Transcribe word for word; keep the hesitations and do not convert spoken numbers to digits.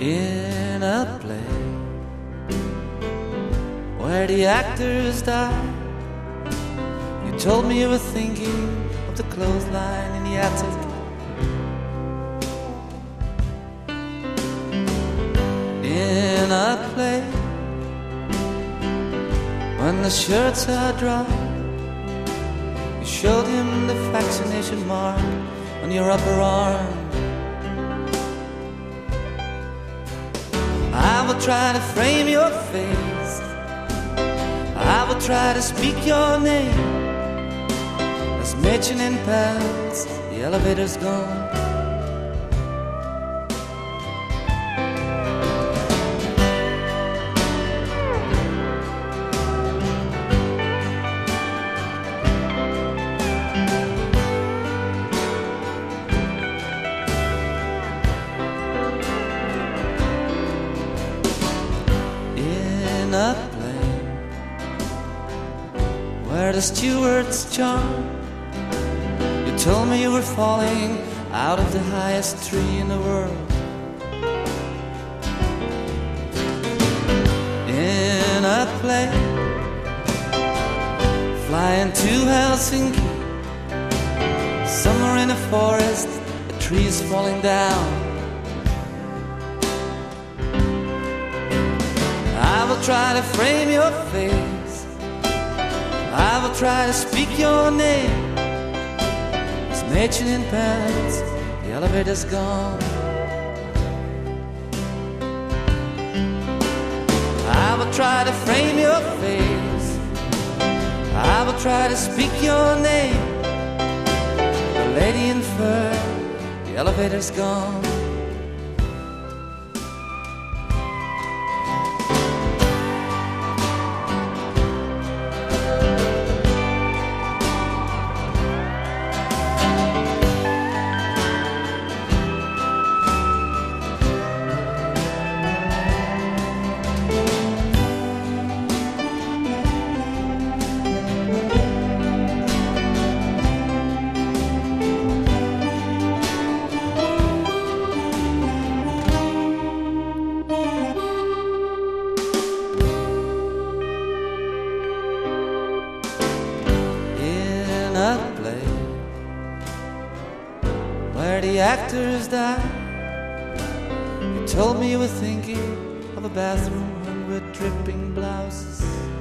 in a play where the actors die. You told me you were thinking of the clothesline in the attic. In a play when the shirts are dry, you showed him the vaccination mark on your upper arm. I will try to frame your face, I will try to speak your name. As Mädchen in pants, the elevator's gone. In a plane where the steward's charm, you told me you were falling out of the highest tree in the world. In a plane flying to Helsinki, somewhere in a forest a tree's falling down. I will try to frame your face, I will try to speak your name. As Mädchen in pants, the elevator's gone. I will try to frame your face, I will try to speak your name. The lady in fur, the elevator's gone. A play where the actors die. You told me you were thinking of a bathroom hung with dripping blouses.